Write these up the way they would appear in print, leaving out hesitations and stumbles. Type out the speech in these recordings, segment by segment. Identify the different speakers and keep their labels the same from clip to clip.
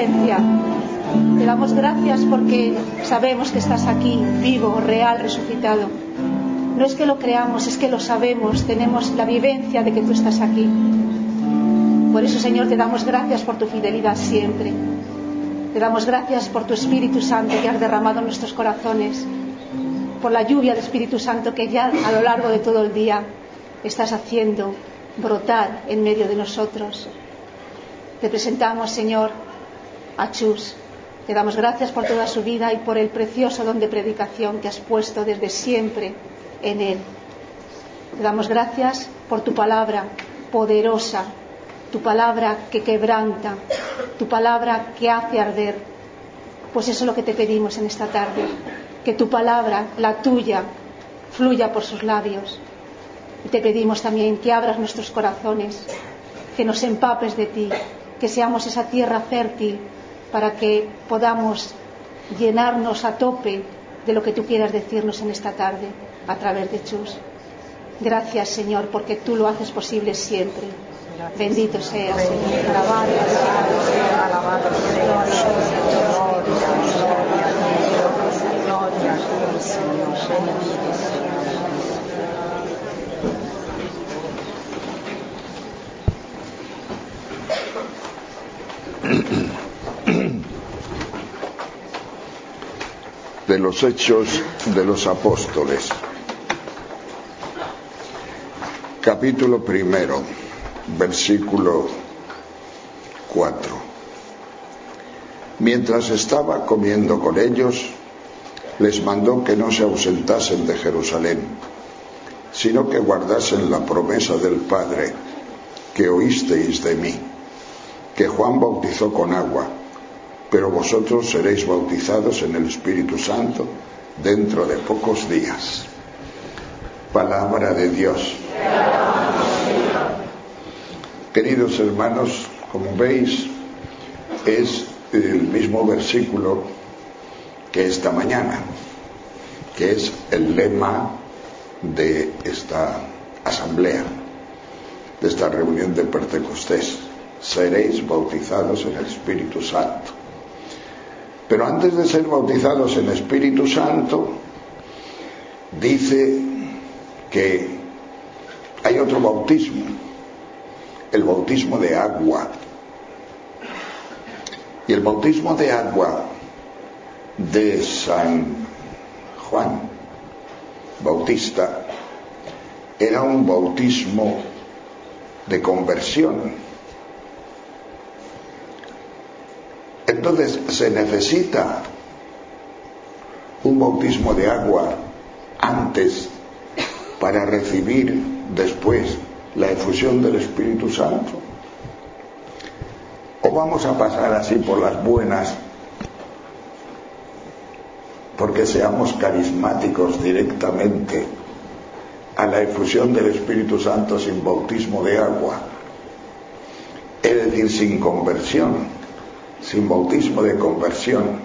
Speaker 1: presencia. Te damos gracias porque sabemos que estás aquí, vivo, real, resucitado. No es que lo creamos, es que lo sabemos, tenemos la vivencia de que tú estás aquí. Por eso, Señor, te damos gracias por tu fidelidad siempre. Te damos gracias por tu Espíritu Santo que has derramado en nuestros corazones, por la lluvia del Espíritu Santo que ya a lo largo de todo el día estás haciendo brotar en medio de nosotros. Te presentamos, Señor, a Chus. Te damos gracias por toda su vida y por el precioso don de predicación que has puesto desde siempre en él. Te damos gracias por tu palabra poderosa, tu palabra que quebranta, tu palabra que hace arder. Pues eso es lo que te pedimos en esta tarde, que tu palabra, la tuya, fluya por sus labios. Y te pedimos también que abras nuestros corazones, que nos empapes de ti, que seamos esa tierra fértil para que podamos llenarnos a tope de lo que tú quieras decirnos en esta tarde a través de Chus. Gracias, Señor, porque tú lo haces posible siempre. Gracias. Bendito seas, Señor. Alabado sea, alabado sea. Gloria a ti, Señor. Bendito sea.
Speaker 2: De los Hechos de los Apóstoles, capítulo 1, versículo 4. Mientras estaba comiendo con ellos, les mandó que no se ausentasen de Jerusalén, sino que guardasen la promesa del Padre que oísteis de mí, que Juan bautizó con agua, pero vosotros seréis bautizados en el Espíritu Santo dentro de pocos días. Palabra de Dios. Queridos hermanos, como veis, es el mismo versículo que esta mañana, que es el lema de esta asamblea, de esta reunión de Pentecostés. Seréis bautizados en el Espíritu Santo. Pero antes de ser bautizados en Espíritu Santo, dice que hay otro bautismo, el bautismo de agua. Y el bautismo de agua de San Juan Bautista era un bautismo de conversión. Entonces se necesita un bautismo de agua antes para recibir después la efusión del Espíritu Santo. ¿O vamos a pasar así por las buenas porque seamos carismáticos directamente a la efusión del Espíritu Santo sin bautismo de agua? Es decir, sin conversión, sin bautismo de conversión.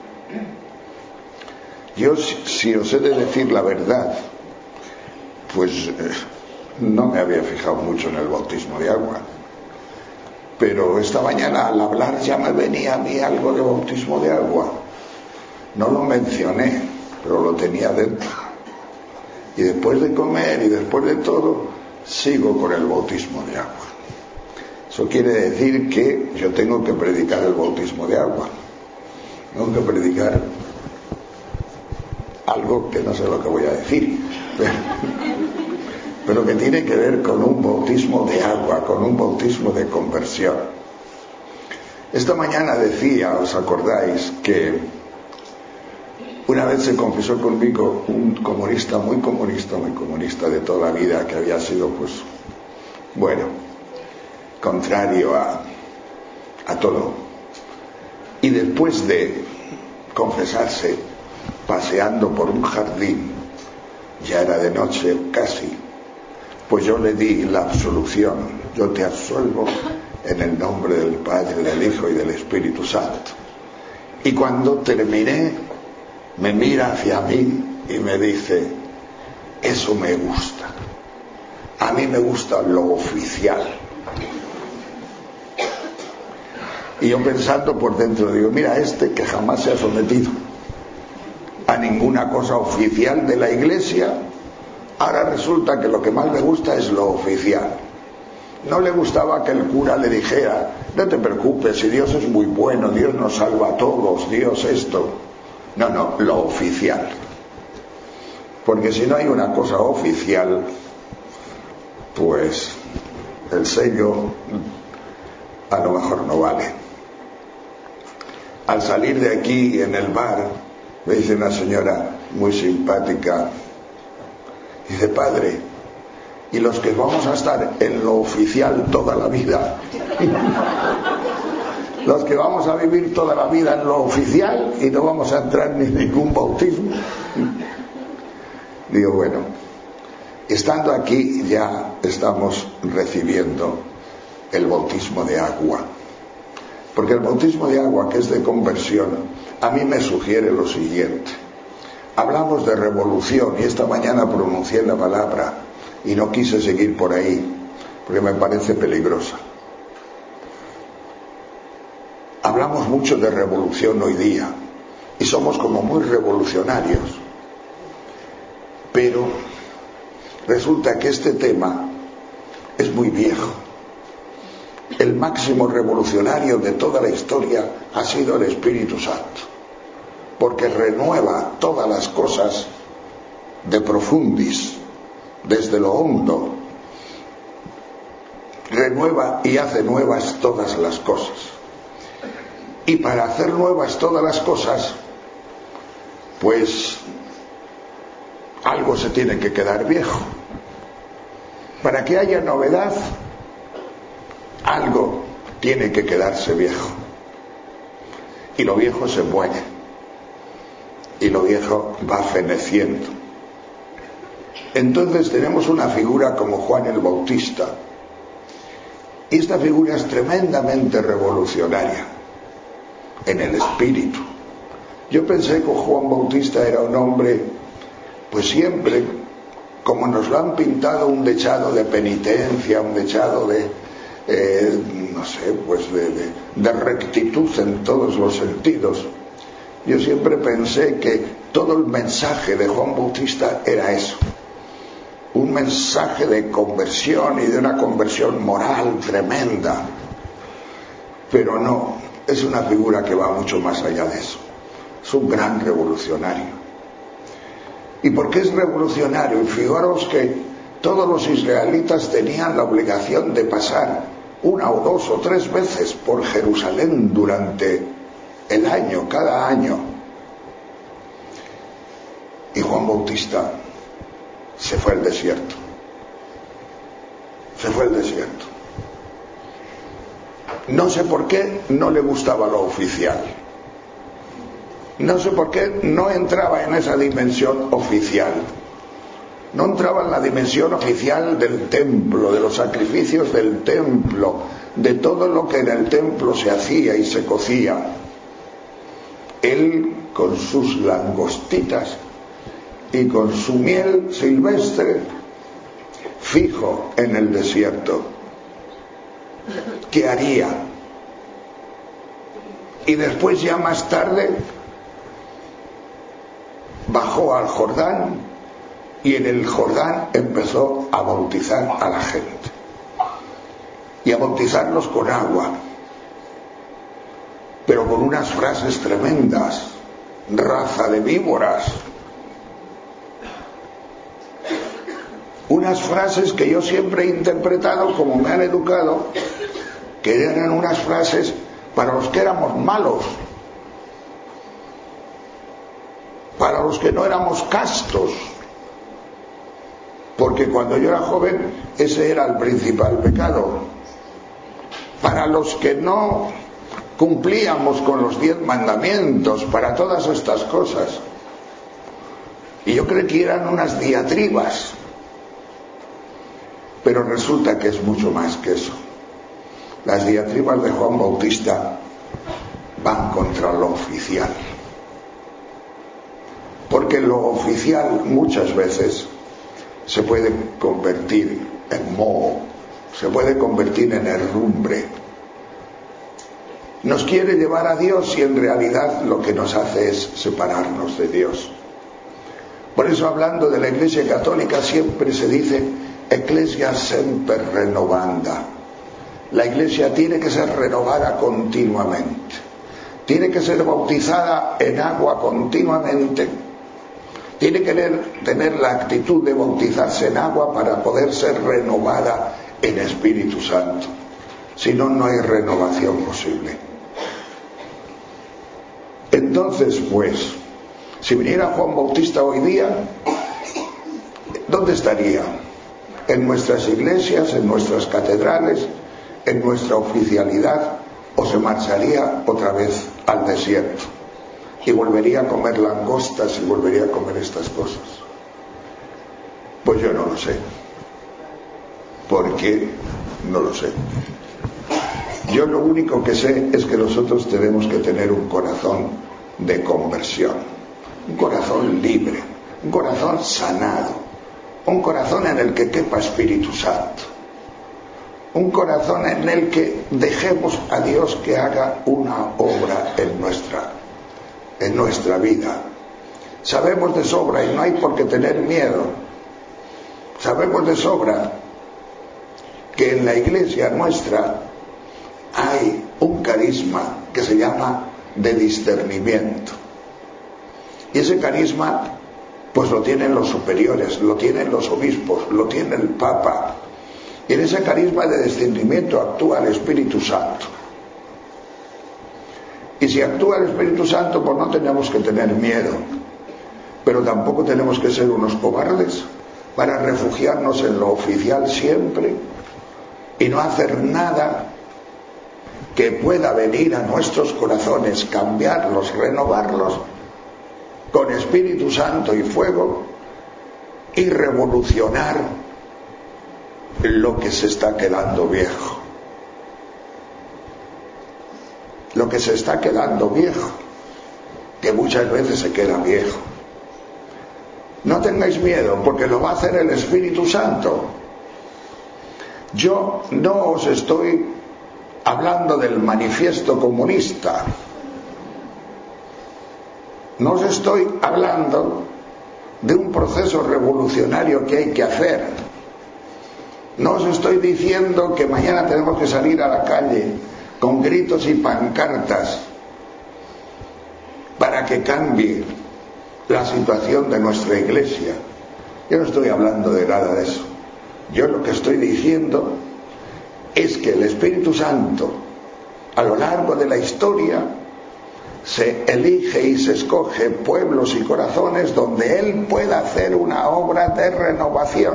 Speaker 2: Yo, si os he de decir la verdad, pues no me había fijado mucho en el bautismo de agua, pero esta mañana al hablar ya me venía a mí algo de bautismo de agua. No lo mencioné, pero lo tenía dentro. Y después de comer y después de todo, sigo con el bautismo de agua. Eso quiere decir que yo tengo que predicar el bautismo de agua. Tengo que predicar algo que no sé lo que voy a decir, pero que tiene que ver con un bautismo de agua, con un bautismo de conversión. Esta mañana decía, ¿os acordáis?, que una vez se confesó conmigo un comunista, muy comunista de toda la vida, que había sido, pues, bueno, contrario a todo. Y después de confesarse, paseando por un jardín, ya era de noche casi, pues yo le di la absolución. Yo te absuelvo en el nombre del Padre, del Hijo y del Espíritu Santo. Y cuando terminé, me mira hacia mí y me dice: eso me gusta. A mí me gusta lo oficial. Y yo pensando por dentro, digo, mira, que jamás se ha sometido a ninguna cosa oficial de la Iglesia, ahora resulta que lo que más le gusta es lo oficial. No le gustaba que el cura le dijera, no te preocupes, si Dios es muy bueno, Dios nos salva a todos, Dios esto. No, lo oficial. Porque si no hay una cosa oficial, pues el sello a lo mejor no vale. Al salir de aquí en el bar, me dice una señora muy simpática, dice, padre, y los que vamos a estar en lo oficial toda la vida, los que vamos a vivir toda la vida en lo oficial y no vamos a entrar ni en ningún bautismo. Digo, bueno, estando aquí ya estamos recibiendo el bautismo de agua, porque el bautismo de agua, que es de conversión, a mí me sugiere lo siguiente. Hablamos de revolución y esta mañana pronuncié la palabra y no quise seguir por ahí porque me parece peligrosa. Hablamos mucho de revolución hoy día y somos como muy revolucionarios, pero resulta que este tema es muy viejo. El máximo revolucionario de toda la historia ha sido el Espíritu Santo, porque renueva todas las cosas de profundis, desde lo hondo, renueva y hace nuevas todas las cosas. Y para hacer nuevas todas las cosas, pues algo se tiene que quedar viejo. Para que haya novedad, algo tiene que quedarse viejo. Y lo viejo se muere. Y lo viejo va feneciendo. Entonces tenemos una figura como Juan el Bautista. Y esta figura es tremendamente revolucionaria en el espíritu. Yo pensé que Juan Bautista era un hombre, pues siempre, como nos lo han pintado, un dechado de penitencia, un dechado de, no sé, pues de rectitud en todos los sentidos. Yo siempre pensé que todo el mensaje de Juan Bautista era eso, un mensaje de conversión y de una conversión moral tremenda, pero no, es una figura que va mucho más allá de eso. Es un gran revolucionario. ¿Y por qué es revolucionario? Fijaros que todos los israelitas tenían la obligación de pasar 1 o 2 o 3 veces por Jerusalén durante el año, cada año. Y Juan Bautista se fue al desierto. Se fue al desierto. No sé por qué no le gustaba lo oficial. No sé por qué no entraba en esa dimensión oficial. No entraba en la dimensión oficial del templo, de los sacrificios del templo, de todo lo que en el templo se hacía y se cocía. Él, con sus langostitas y con su miel silvestre, fijo en el desierto. ¿Qué haría? Y después, ya más tarde, bajó al Jordán y en el Jordán empezó a bautizar a la gente y a bautizarlos con agua, pero con unas frases tremendas: raza de víboras. Unas frases que yo siempre he interpretado, como me han educado, que eran unas frases para los que éramos malos, para los que no éramos castos, porque cuando yo era joven ese era el principal pecado, para los que no cumplíamos con los 10 mandamientos, para todas estas cosas. Y yo creí que eran unas diatribas, pero resulta que es mucho más que eso. Las diatribas de Juan Bautista van contra lo oficial, porque lo oficial muchas veces se puede convertir en moho, se puede convertir en herrumbre. nos quiere llevar a Dios y en realidad lo que nos hace es separarnos de Dios. Por eso, hablando de la Iglesia Católica, siempre se dice Ecclesia semper renovanda. La Iglesia tiene que ser renovada continuamente, tiene que ser bautizada en agua continuamente, tiene que tener la actitud de bautizarse en agua para poder ser renovada en Espíritu Santo. Si no, no hay renovación posible. Entonces, pues, si viniera Juan Bautista hoy día, ¿dónde estaría? ¿En nuestras iglesias, en nuestras catedrales, en nuestra oficialidad? ¿O se marcharía otra vez al desierto y volvería a comer langostas y volvería a comer estas cosas? Pues yo no lo sé. ¿Por qué? No lo sé. Yo lo único que sé es que nosotros tenemos que tener un corazón de conversión, un corazón libre, un corazón sanado, un corazón en el que quepa Espíritu Santo, un corazón en el que dejemos a Dios que haga una obra en nuestra vida. Sabemos de sobra, y no hay por qué tener miedo, sabemos de sobra que en la iglesia nuestra hay un carisma que se llama de discernimiento. Y ese carisma pues lo tienen los superiores, lo tienen los obispos, lo tiene el Papa. Y en ese carisma de discernimiento actúa el Espíritu Santo. Y si actúa el Espíritu Santo, pues no tenemos que tener miedo, pero tampoco tenemos que ser unos cobardes para refugiarnos en lo oficial siempre y no hacer nada que pueda venir a nuestros corazones, cambiarlos, renovarlos con Espíritu Santo y fuego y revolucionar lo que se está quedando viejo. Lo que se está quedando viejo, que muchas veces se queda viejo. No tengáis miedo, porque lo va a hacer el Espíritu Santo. Yo no os estoy hablando del manifiesto comunista. No os estoy hablando de un proceso revolucionario que hay que hacer. No os estoy diciendo que mañana tenemos que salir a la calle con gritos y pancartas para que cambie la situación de nuestra iglesia. Yo no estoy hablando de nada de eso. Yo lo que estoy diciendo es que el Espíritu Santo, a lo largo de la historia, se elige y se escoge pueblos y corazones donde Él pueda hacer una obra de renovación.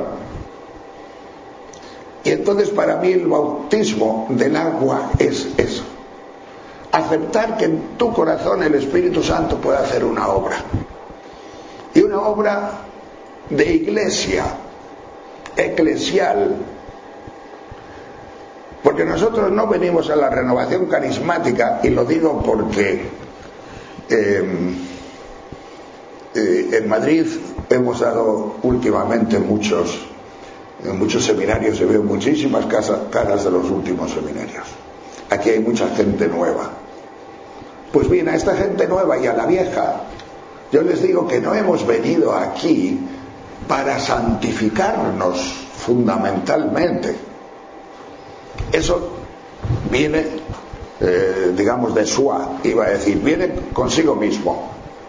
Speaker 2: Y entonces para mí el bautismo del agua es eso. Aceptar que en tu corazón el Espíritu Santo pueda hacer una obra. Y una obra de iglesia, eclesial. Porque nosotros no venimos a la renovación carismática, y lo digo porque en Madrid hemos dado últimamente muchos seminarios, y veo muchísimas caras de los últimos seminarios. Aquí hay mucha gente nueva. Pues bien, a esta gente nueva y a la vieja, yo les digo que no hemos venido aquí para santificarnos fundamentalmente. Eso viene, digamos, de soi, iba a decir, viene consigo mismo.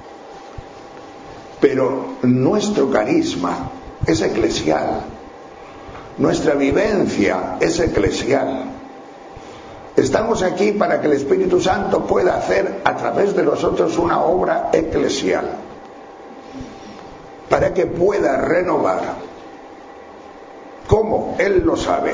Speaker 2: Pero nuestro carisma es eclesial. Nuestra vivencia es eclesial. Estamos aquí para que el Espíritu Santo pueda hacer a través de nosotros una obra eclesial, para que pueda renovar. ¿Cómo? Él lo sabe.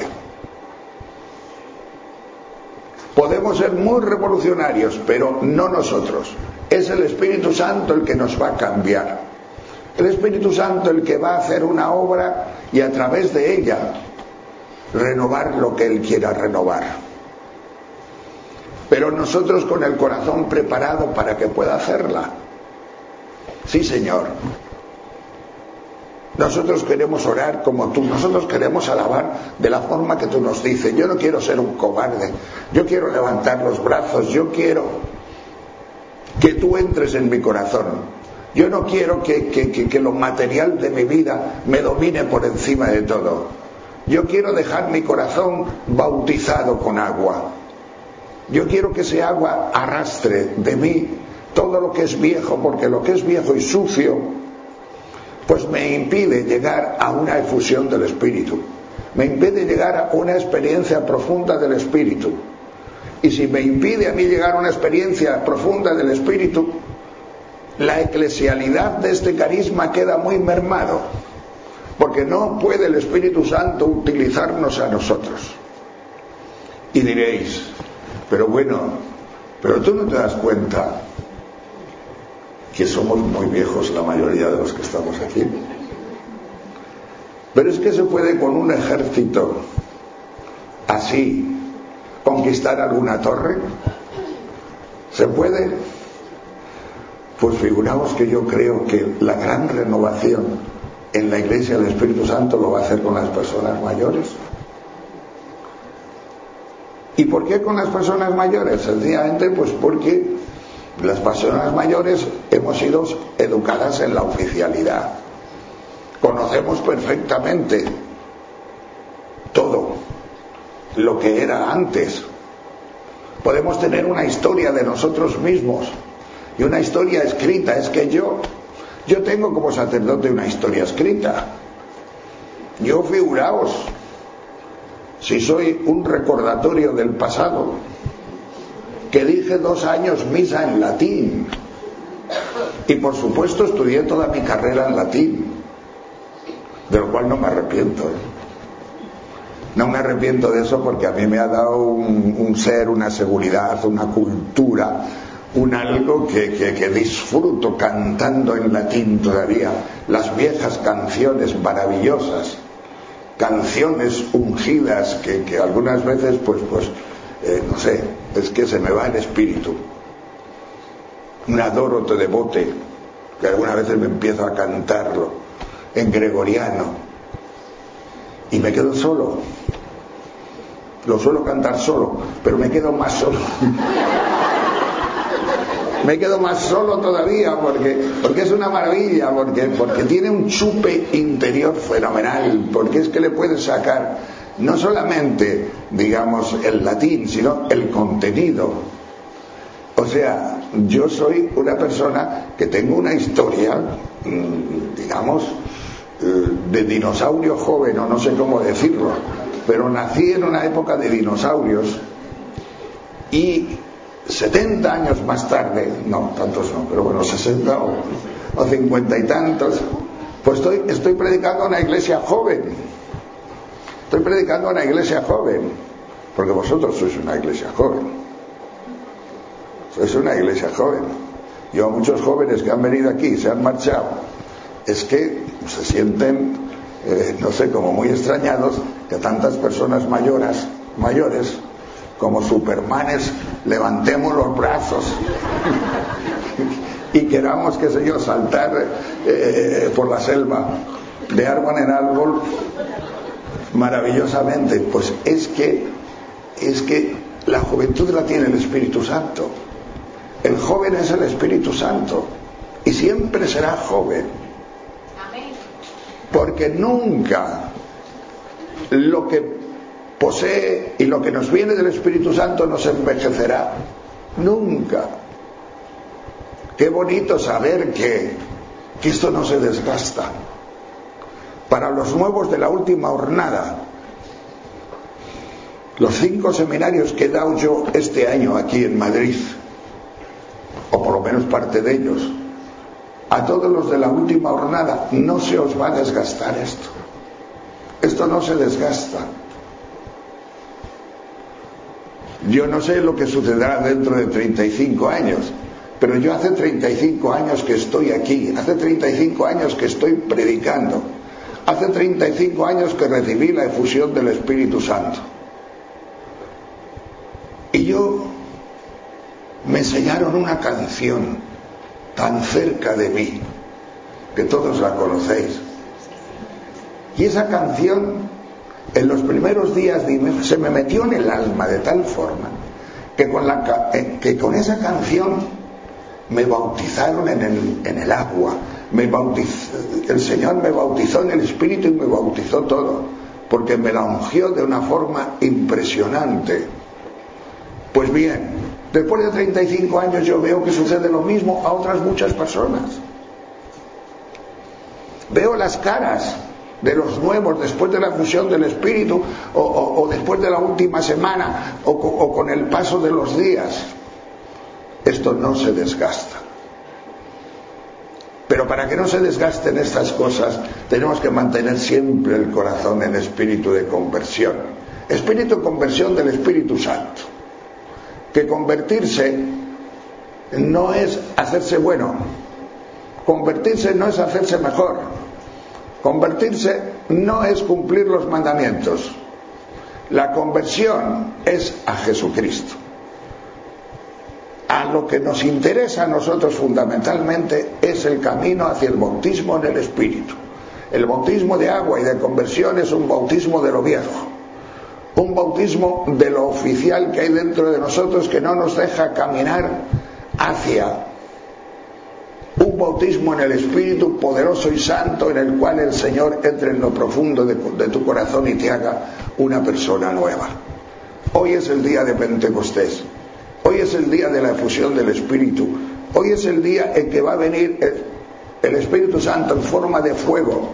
Speaker 2: Podemos ser muy revolucionarios, pero no nosotros. Es el Espíritu Santo el que nos va a cambiar. El Espíritu Santo el que va a hacer una obra y a través de ella renovar lo que Él quiera renovar. Pero nosotros con el corazón preparado para que pueda hacerla. Sí, Señor. Nosotros queremos orar como tú, nosotros queremos alabar de la forma que tú nos dices. Yo no quiero ser un cobarde, yo quiero levantar los brazos, yo quiero que tú entres en mi corazón. Yo no quiero que lo material de mi vida me domine por encima de todo. Yo quiero dejar mi corazón bautizado con agua. Yo quiero que ese agua arrastre de mí todo lo que es viejo, porque lo que es viejo y sucio pues me impide llegar a una efusión del Espíritu, me impide llegar a una experiencia profunda del Espíritu. Y si me impide a mí llegar a una experiencia profunda del Espíritu, la eclesialidad de este carisma queda muy mermado, porque no puede el Espíritu Santo utilizarnos a nosotros. Y diréis, pero tú no te das cuenta que somos muy viejos la mayoría de los que estamos aquí. Pero es que se puede con un ejército así conquistar alguna torre. ¿Se puede? Pues figuraos que yo creo que la gran renovación en la Iglesia del Espíritu Santo lo va a hacer con las personas mayores. ¿Y por qué con las personas mayores? Sencillamente pues porque las personas mayores hemos sido educadas en la oficialidad. Conocemos perfectamente todo lo que era antes. Podemos tener una historia de nosotros mismos y una historia escrita. Es que yo tengo como sacerdote una historia escrita. Yo, figuraos, si soy un recordatorio del pasado, que dije 2 años misa en latín, y por supuesto estudié toda mi carrera en latín, de lo cual no me arrepiento, No me arrepiento de eso, porque a mí me ha dado un ser, una seguridad, una cultura, un algo que disfruto cantando en latín todavía. Las viejas canciones maravillosas, canciones ungidas que algunas veces no sé, es que se me va el espíritu. Un adoro te devote, que algunas veces me empiezo a cantarlo en gregoriano y me quedo solo. Lo suelo cantar solo, pero me quedo más solo. Me quedo más solo todavía porque es una maravilla, porque tiene un chupe interior fenomenal, porque es que le puedes sacar no solamente, digamos, el latín, sino el contenido. O sea, yo soy una persona que tengo una historia, digamos, de dinosaurio joven, o no sé cómo decirlo, pero nací en una época de dinosaurios y 70 años más tarde, no, tantos no, pero bueno, 60 o 50 y tantos, pues estoy predicando a una iglesia joven. Estoy predicando a una iglesia joven, porque vosotros sois una iglesia joven. Sois una iglesia joven. Yo a muchos jóvenes que han venido aquí y se han marchado, es que se sienten, no sé, como muy extrañados que tantas personas mayores, como supermanes, levantemos los brazos y queramos, qué sé yo, saltar por la selva de árbol en árbol maravillosamente. Pues es que la juventud la tiene el Espíritu Santo. El joven es el Espíritu Santo y siempre será joven, porque nunca lo que posee y lo que nos viene del Espíritu Santo nos envejecerá, nunca. Qué bonito saber que esto no se desgasta. Para los nuevos de la última jornada, los 5 seminarios que he dado yo este año aquí en Madrid, o por lo menos parte de ellos, a todos los de la última jornada, no se os va a desgastar esto. Esto no se desgasta. Yo no sé lo que sucederá dentro de 35 años, pero yo hace 35 años que estoy aquí, hace 35 años que estoy predicando, hace 35 años que recibí la efusión del Espíritu Santo. Y me enseñaron una canción tan cerca de mí, que todos la conocéis, Y esa canción, en los primeros días, se me metió en el alma de tal forma que con esa canción me bautizaron en el agua. El Señor me bautizó en el Espíritu y me bautizó todo, porque me la ungió de una forma impresionante. Pues bien, después de 35 años yo veo que sucede lo mismo a otras muchas personas. Veo las caras de los nuevos después de la fusión del Espíritu o después de la última semana o con el paso de los días. Esto no se desgasta. Pero para que no se desgasten estas cosas, tenemos que mantener siempre el corazón en espíritu de conversión. Espíritu de conversión del Espíritu Santo. Que convertirse no es hacerse bueno. Convertirse no es hacerse mejor. Convertirse no es cumplir los mandamientos. La conversión es a Jesucristo. A lo que nos interesa a nosotros fundamentalmente es el camino hacia el bautismo en el Espíritu. El bautismo de agua y de conversión es un bautismo de lo viejo, un bautismo de lo oficial que hay dentro de nosotros que no nos deja caminar hacia un bautismo en el Espíritu poderoso y santo, en el cual el Señor entre en lo profundo de tu corazón y te haga una persona nueva. Hoy es el día de Pentecostés. Hoy es el día de la efusión del Espíritu. Hoy es el día en que va a venir el Espíritu Santo en forma de fuego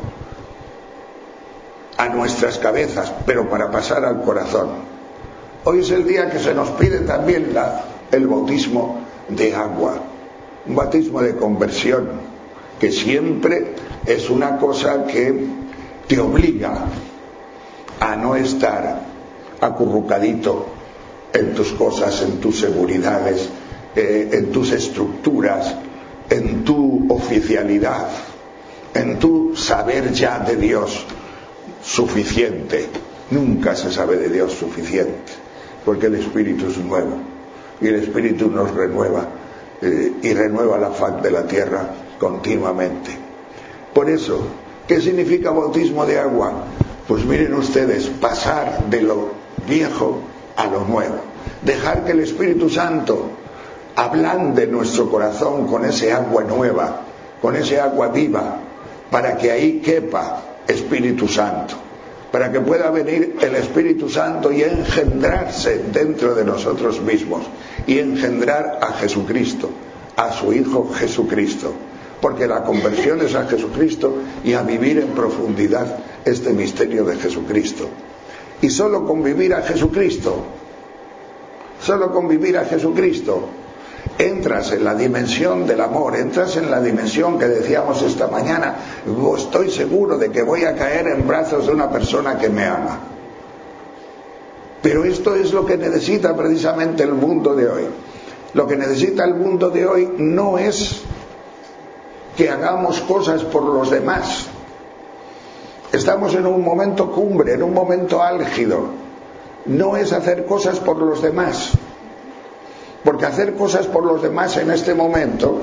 Speaker 2: a nuestras cabezas, pero para pasar al corazón. Hoy es el día que se nos pide también el bautismo de agua, un bautismo de conversión, que siempre es una cosa que te obliga a no estar acurrucadito en tus cosas, en tus seguridades, en tus estructuras, en tu oficialidad, en tu saber ya de Dios suficiente. Nunca se sabe de Dios suficiente, porque el Espíritu es nuevo y el Espíritu nos renueva y renueva la faz de la tierra continuamente. Por eso, ¿qué significa bautismo de agua? Pues miren ustedes, pasar de lo viejo a lo nuevo, dejar que el Espíritu Santo ablande nuestro corazón con ese agua nueva, con ese agua viva, para que ahí quepa Espíritu Santo, para que pueda venir el Espíritu Santo y engendrarse dentro de nosotros mismos y engendrar a Jesucristo, a su Hijo Jesucristo, porque la conversión es a Jesucristo y a vivir en profundidad este misterio de Jesucristo. Y solo con vivir a Jesucristo, entras en la dimensión del amor, entras en la dimensión que decíamos esta mañana: estoy seguro de que voy a caer en brazos de una persona que me ama. Pero esto es lo que necesita precisamente el mundo de hoy. Lo que necesita el mundo de hoy no es que hagamos cosas por los demás. Estamos en un momento cumbre, en un momento álgido. No es hacer cosas por los demás, porque hacer cosas por los demás en este momento,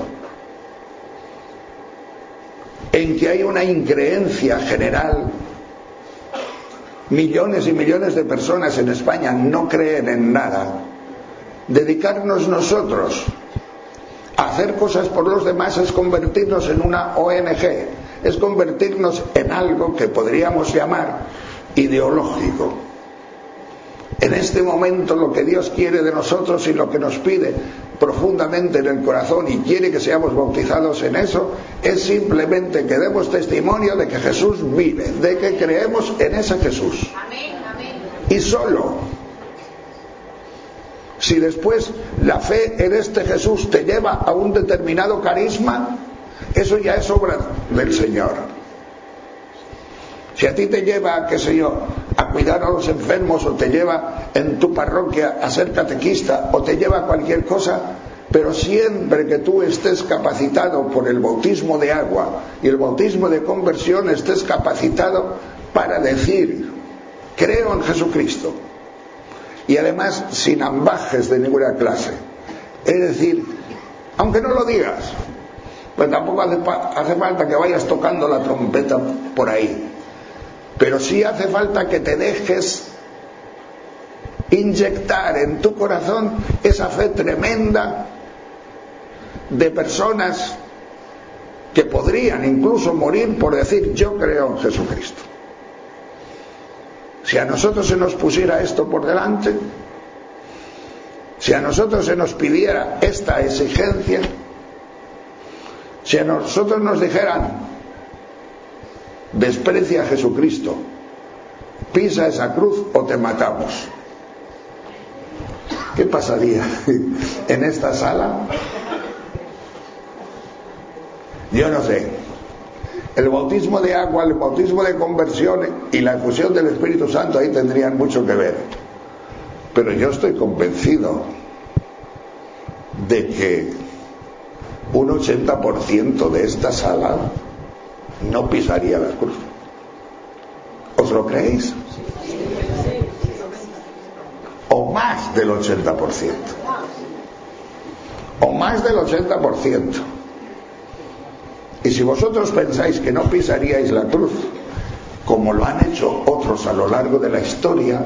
Speaker 2: en que hay una increencia general, millones y millones de personas en España no creen en nada, dedicarnos nosotros a hacer cosas por los demás es convertirnos en una ONG, es convertirnos en algo que podríamos llamar ideológico. En este momento lo que Dios quiere de nosotros y lo que nos pide profundamente en el corazón y quiere que seamos bautizados en eso, es simplemente que demos testimonio de que Jesús vive, de que creemos en ese Jesús.
Speaker 3: Amén, amén.
Speaker 2: Y solo si después la fe en este Jesús te lleva a un determinado carisma, eso ya es obra del Señor. Si a ti te lleva, qué sé yo, a cuidar a los enfermos, o te lleva en tu parroquia a ser catequista, o te lleva a cualquier cosa, pero siempre que tú estés capacitado por el bautismo de agua y el bautismo de conversión, estés capacitado para decir: creo en Jesucristo. Y además sin ambajes de ninguna clase. Es decir, aunque no lo digas, pues tampoco hace falta que vayas tocando la trompeta por ahí. Pero sí hace falta que te dejes inyectar en tu corazón esa fe tremenda de personas que podrían incluso morir por decir: yo creo en Jesucristo. Si a nosotros se nos pusiera esto por delante, si a nosotros se nos pidiera esta exigencia, si a nosotros nos dijeran: desprecia a Jesucristo, pisa esa cruz o te matamos, ¿qué pasaría en esta sala? Yo no sé. El bautismo de agua, el bautismo de conversión y la efusión del Espíritu Santo ahí tendrían mucho que ver. Pero yo estoy convencido de que un 80% de esta sala no pisaría la cruz. ¿Os lo creéis? O más del 80%. O más del 80%. Y si vosotros pensáis que no pisaríais la cruz, como lo han hecho otros a lo largo de la historia,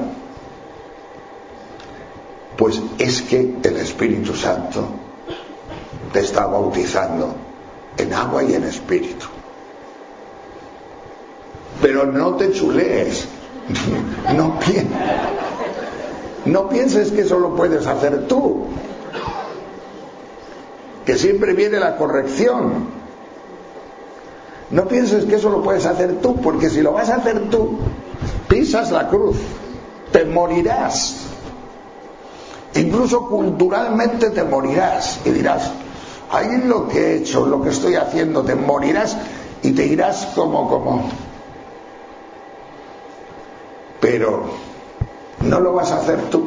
Speaker 2: pues es que el Espíritu Santo te está bautizando en agua y en espíritu. Pero no te chulees, no pienses que eso lo puedes hacer tú, que siempre viene la corrección. No pienses que eso lo puedes hacer tú, porque si lo vas a hacer tú, pisas la cruz, te morirás. Incluso culturalmente te morirás y dirás: ahí es lo que he hecho, lo que estoy haciendo, te morirás y te irás como. Pero no lo vas a hacer tú,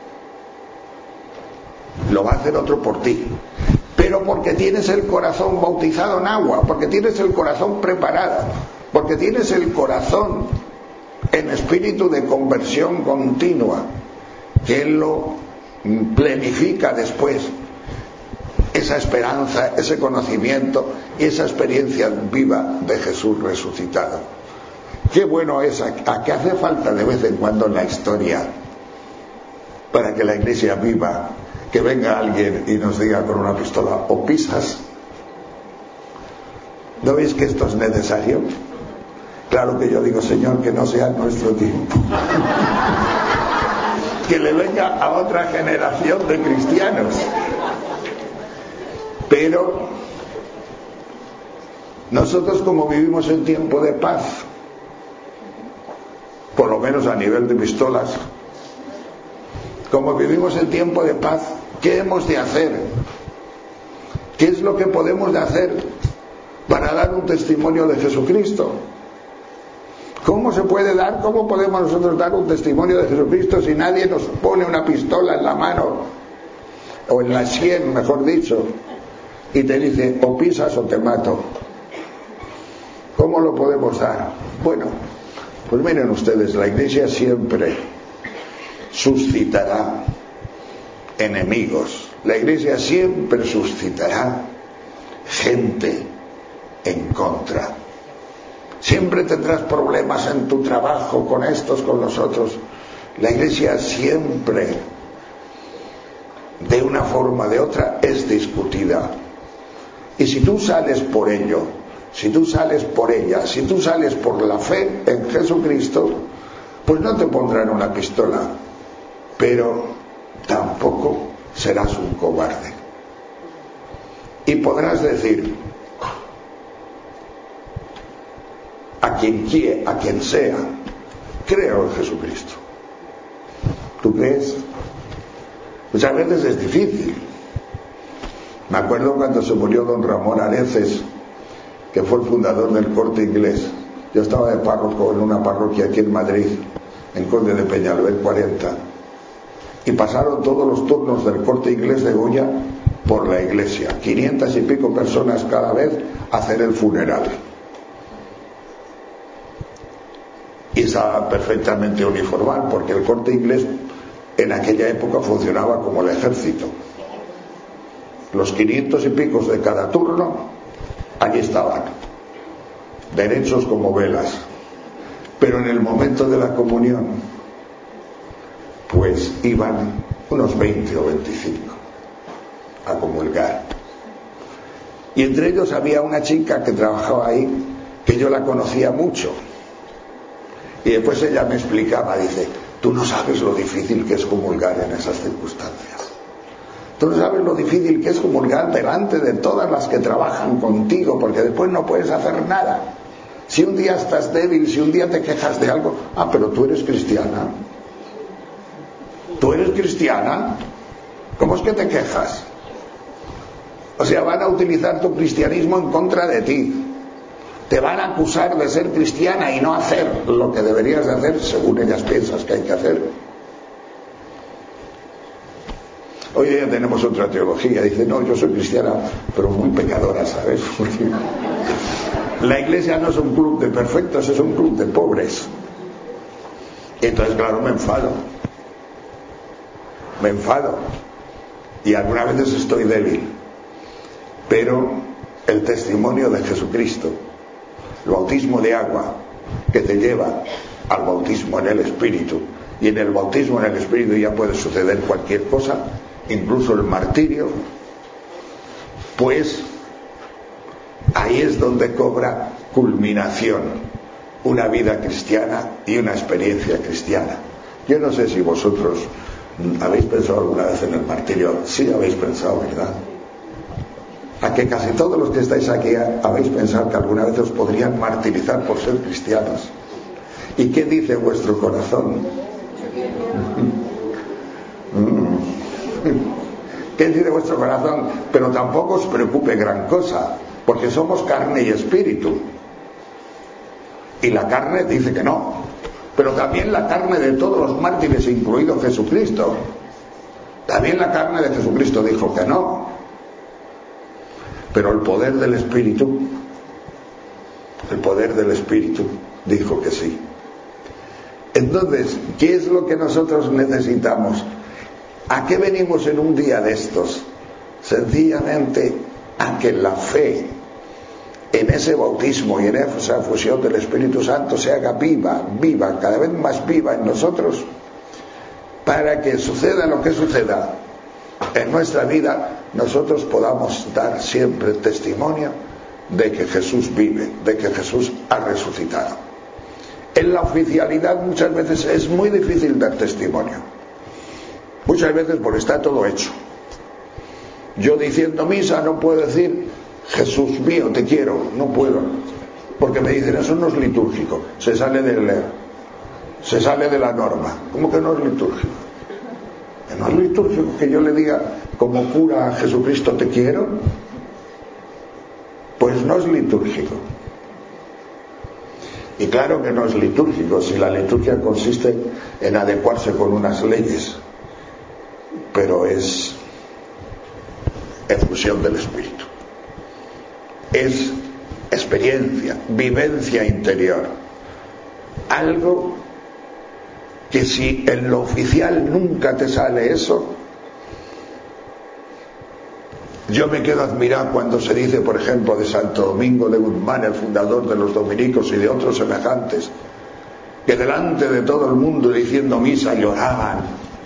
Speaker 2: lo va a hacer otro por ti. Pero porque tienes el corazón bautizado en agua, porque tienes el corazón preparado, porque tienes el corazón en espíritu de conversión continua, que Él lo plenifica después, esa esperanza, ese conocimiento y esa experiencia viva de Jesús resucitado. Qué bueno es a que hace falta de vez en cuando en la historia para que la Iglesia viva, que venga alguien y nos diga con una pistola: o pisas. ¿No veis que esto es necesario? Claro que yo digo: Señor, que no sea nuestro tiempo. Que le venga a otra generación de cristianos. Pero nosotros, como vivimos en tiempo de paz, por lo menos a nivel de pistolas, como vivimos en tiempo de paz, ¿qué hemos de hacer? ¿Qué es lo que podemos de hacer para dar un testimonio de Jesucristo? ¿Cómo se puede dar, cómo podemos nosotros dar un testimonio de Jesucristo si nadie nos pone una pistola en la mano, o en la sien, mejor dicho, y te dice: o pisas o te mato? ¿Cómo lo podemos dar? Bueno, pues miren ustedes, la Iglesia siempre suscitará enemigos. La Iglesia siempre suscitará gente en contra. Siempre tendrás problemas en tu trabajo con estos, con los otros. La Iglesia siempre, de una forma o de otra, es discutida. Y si tú sales por ello, si tú sales por ella, si tú sales por la fe en Jesucristo, pues no te pondrán una pistola, pero tampoco serás un cobarde. Y podrás decir a quien sea: creo en Jesucristo. ¿Tú crees? Muchas veces es difícil. Me acuerdo cuando se murió don Ramón Areces, que fue el fundador del Corte Inglés. Yo estaba de párroco en una parroquia aquí en Madrid, en Conde de Peñalver 40, y pasaron todos los turnos del Corte Inglés de Goya por la iglesia, 500 y pico personas cada vez a hacer el funeral. Y estaba perfectamente uniformado, porque el Corte Inglés en aquella época funcionaba como el ejército. Los 500 y picos de cada turno allí estaban, derechos como velas. Pero en el momento de la comunión, pues iban unos 20 o 25 a comulgar. Y entre ellos había una chica que trabajaba ahí, que yo la conocía mucho. Y después ella me explicaba, dice, tú no sabes lo difícil que es comulgar en esas circunstancias. Tú no sabes lo difícil que es comulgar delante de todas las que trabajan contigo, porque después no puedes hacer nada. Si un día estás débil, si un día te quejas de algo, pero tú eres cristiana. ¿Tú eres cristiana? ¿Cómo es que te quejas? O sea, van a utilizar tu cristianismo en contra de ti. Te van a acusar de ser cristiana y no hacer lo que deberías de hacer según ellas piensas que hay que hacer. Hoy día tenemos otra teología. Dice, no, yo soy cristiana, pero muy pecadora, ¿sabes? Porque la iglesia no es un club de perfectos, es un club de pobres. Y entonces, claro, me enfado. Y algunas veces estoy débil. Pero el testimonio de Jesucristo, el bautismo de agua que te lleva al bautismo en el Espíritu, y en el bautismo en el Espíritu ya puede suceder cualquier cosa, incluso el martirio, pues ahí es donde cobra culminación una vida cristiana y una experiencia cristiana. Yo no sé si vosotros habéis pensado alguna vez en el martirio. Sí habéis pensado, ¿verdad? A que casi todos los que estáis aquí habéis pensado que alguna vez os podrían martirizar por ser cristianos. ¿Y qué dice vuestro corazón? ¿Qué dice vuestro corazón? Pero tampoco os preocupe gran cosa, porque somos carne y espíritu. Y la carne dice que no, pero también la carne de todos los mártires, incluido Jesucristo. También la carne de Jesucristo dijo que no. Pero el poder del Espíritu dijo que sí. Entonces, ¿qué es lo que nosotros necesitamos? ¿A qué venimos en un día de estos? Sencillamente a que la fe en ese bautismo y en esa fusión del Espíritu Santo se haga viva, cada vez más viva en nosotros, para que suceda lo que suceda en nuestra vida, nosotros podamos dar siempre testimonio de que Jesús vive, de que Jesús ha resucitado. En la oficialidad muchas veces es muy difícil dar testimonio, muchas veces porque está todo hecho. Yo diciendo misa no puedo decir Jesús mío te quiero, no puedo, porque me dicen eso no es litúrgico, se sale de la norma. ¿Cómo que no es litúrgico? ¿Que no es litúrgico que yo le diga como cura a Jesucristo te quiero? Pues no es litúrgico. Y claro que no es litúrgico si la liturgia consiste en adecuarse con unas leyes, pero es efusión del Espíritu, es experiencia, vivencia interior, algo que si en lo oficial nunca te sale eso. Yo me quedo admirado cuando se dice, por ejemplo, de Santo Domingo de Guzmán, el fundador de los dominicos y de otros semejantes, que delante de todo el mundo diciendo misa lloraban.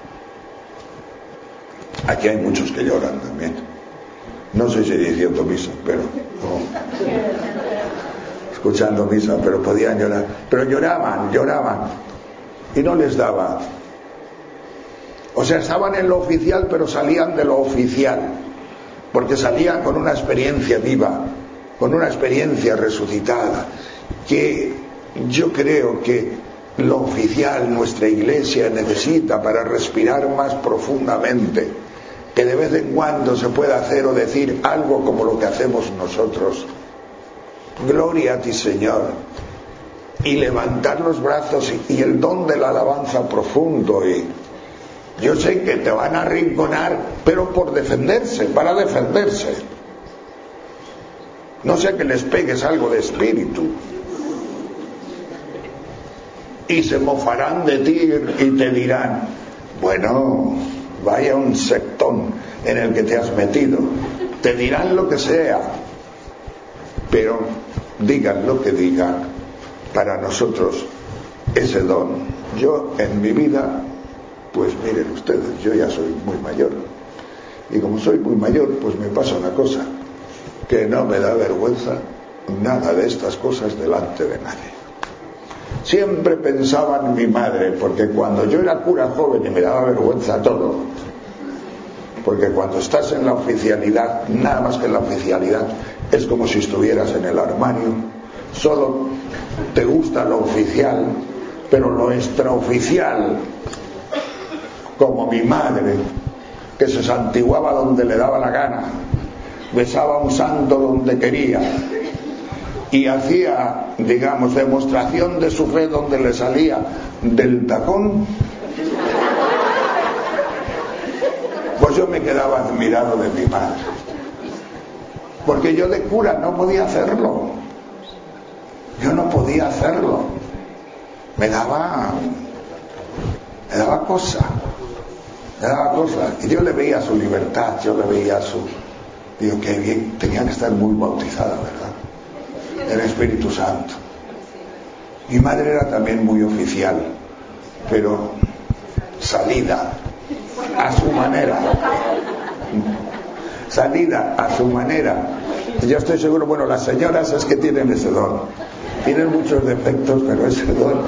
Speaker 2: Aquí hay muchos que lloran también. No sé si diciendo misa, pero no. Escuchando misa, pero podían llorar. Pero lloraban. Y no les daba. O sea, estaban en lo oficial, pero salían de lo oficial. Porque salían con una experiencia viva, con una experiencia resucitada, que yo creo que lo oficial nuestra iglesia necesita para respirar más profundamente, que de vez en cuando se pueda hacer o decir algo como lo que hacemos nosotros. Gloria a ti, Señor. Y levantar los brazos y el don de la alabanza profundo. Y yo sé que te van a arrinconar, pero por defenderse, para defenderse. No sea que les pegues algo de espíritu. Y se mofarán de ti y te dirán, bueno, vaya un sectón en el que te has metido. Te dirán lo que sea, pero digan lo que digan, para nosotros ese don. Yo en mi vida, pues miren ustedes, yo ya soy muy mayor. Y como soy muy mayor, pues me pasa una cosa, que no me da vergüenza nada de estas cosas delante de nadie. Siempre pensaba en mi madre, porque cuando yo era cura joven y me daba vergüenza todo, porque cuando estás en la oficialidad, nada más que en la oficialidad, es como si estuvieras en el armario, solo te gusta lo oficial, pero lo extraoficial, como mi madre, que se santiguaba donde le daba la gana, besaba a un santo donde quería y hacía, digamos, demostración de su fe donde le salía del tacón, pues yo me quedaba admirado de mi madre, porque yo de cura no podía hacerlo. Yo no podía hacerlo. Me daba cosa. Y yo le veía su libertad, yo le veía su... Digo, qué bien, tenía que estar muy bautizada, ¿verdad? El Espíritu Santo. Mi madre era también muy oficial, pero salida a su manera. Salida a su manera. Yo estoy seguro, bueno, las señoras es que tienen ese don. Tienen muchos defectos, pero ese don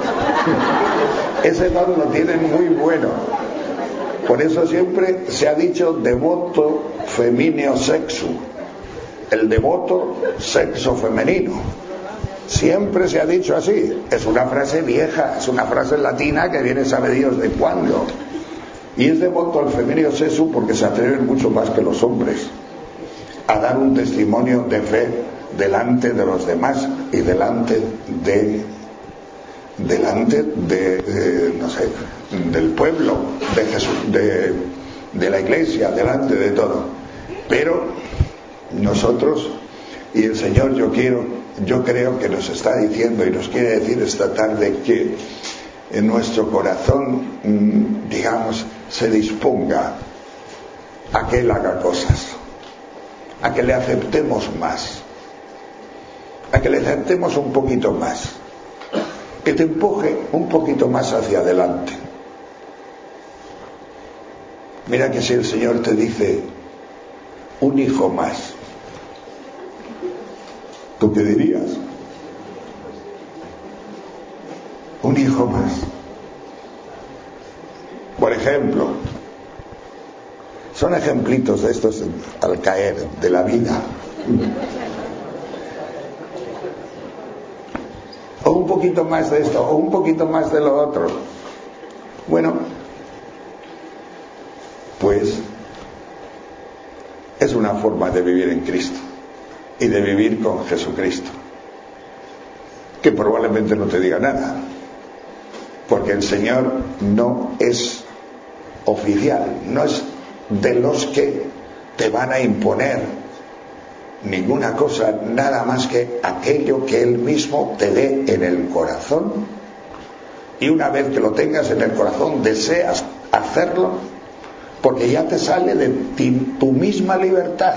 Speaker 2: lo tienen muy bueno. Por eso siempre se ha dicho devoto femineo sexo, el devoto sexo femenino. Siempre se ha dicho así. Es una frase vieja, es una frase latina que viene sabe Dios de cuándo. Y es devoto al femeneo sexo porque se atreven mucho más que los hombres a dar un testimonio de fe delante de los demás y delante de no sé, del pueblo, de Jesús, de la iglesia, delante de todo. Pero nosotros, y el Señor yo creo que nos está diciendo y nos quiere decir esta tarde que en nuestro corazón, digamos, se disponga a que Él haga cosas, a que le aceptemos más, a que le aceptemos un poquito más, que te empuje un poquito más hacia adelante. Mira que si el Señor te dice un hijo más, ¿tú qué dirías? Un hijo más. Por ejemplo, son ejemplitos de estos al caer de la vida. O un poquito más de esto, o un poquito más de lo otro. Bueno, pues es una forma de vivir en Cristo y de vivir con Jesucristo, que probablemente no te diga nada, porque el Señor no es oficial, no es de los que te van a imponer ninguna cosa, nada más que aquello que Él mismo te dé en el corazón, y una vez que lo tengas en el corazón deseas hacerlo porque ya te sale de tu misma libertad.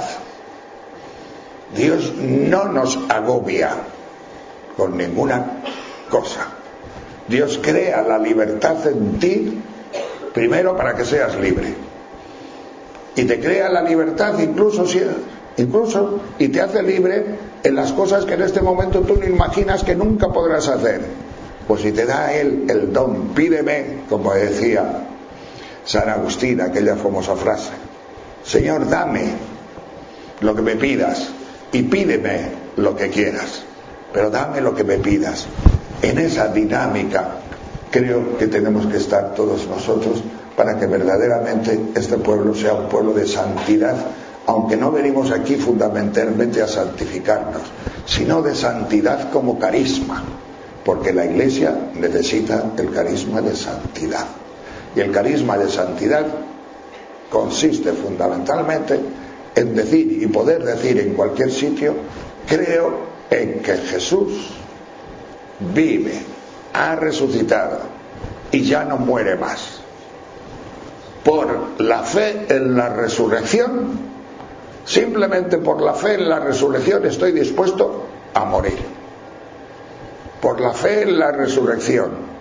Speaker 2: Dios no nos agobia con ninguna cosa. Dios crea la libertad en ti primero para que seas libre, y te crea la libertad incluso y te hace libre en las cosas que en este momento tú no imaginas que nunca podrás hacer. Pues si te da Él el don, pídeme, como decía San Agustín, aquella famosa frase: Señor, dame lo que me pidas y pídeme lo que quieras, pero dame lo que me pidas. En esa dinámica creo que tenemos que estar todos nosotros para que verdaderamente este pueblo sea un pueblo de santidad, aunque no venimos aquí fundamentalmente a santificarnos, sino de santidad como carisma, porque la Iglesia necesita el carisma de santidad. Y el carisma de santidad consiste fundamentalmente en decir y poder decir en cualquier sitio: creo en que Jesús vive, ha resucitado y ya no muere más. Por la fe en la resurrección, simplemente por la fe en la resurrección estoy dispuesto a morir. Por la fe en la resurrección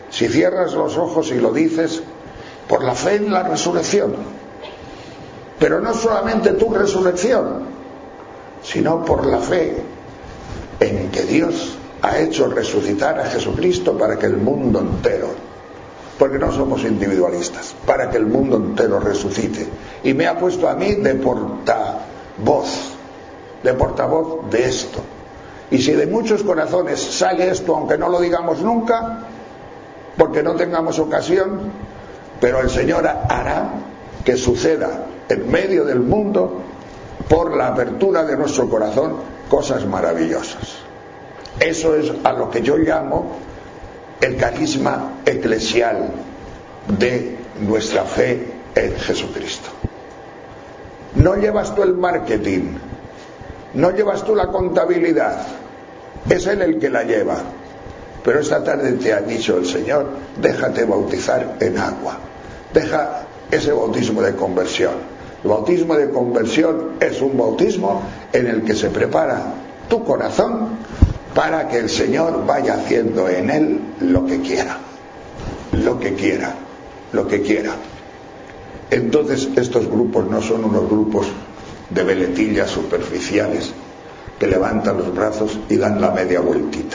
Speaker 2: si cierras los ojos y lo dices, por la fe en la resurrección. Pero no solamente tu resurrección, sino por la fe en que Dios ha hecho resucitar a Jesucristo para que el mundo entero, porque no somos individualistas, para que el mundo entero resucite. Y me ha puesto a mí de portavoz de esto. Y si de muchos corazones sale esto, aunque no lo digamos nunca, porque no tengamos ocasión, pero el Señor hará que suceda en medio del mundo, por la apertura de nuestro corazón, cosas maravillosas. Eso es a lo que yo llamo el carisma eclesial de nuestra fe en Jesucristo. No llevas tú el marketing, no llevas tú la contabilidad, es Él el que la lleva. Pero esta tarde te ha dicho el Señor, déjate bautizar en agua, deja ese bautismo de conversión. El bautismo de conversión es un bautismo en el que se prepara tu corazón para que el Señor vaya haciendo en él lo que quiera. Entonces estos grupos no son unos grupos de veletillas superficiales que levantan los brazos y dan la media vueltita.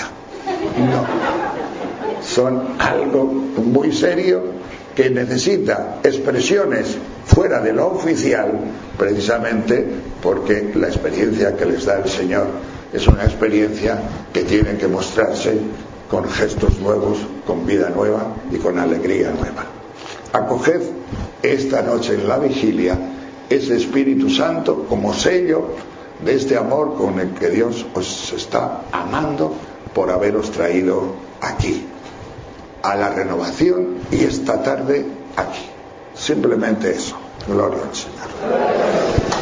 Speaker 2: No, son algo muy serio que necesita expresiones fuera de lo oficial, precisamente porque la experiencia que les da el Señor es una experiencia que tiene que mostrarse con gestos nuevos, con vida nueva y con alegría nueva. Acoged esta noche en la vigilia ese Espíritu Santo como sello de este amor con el que Dios os está amando por haberos traído aquí, a la renovación, y esta tarde aquí. Simplemente eso. Gloria al Señor.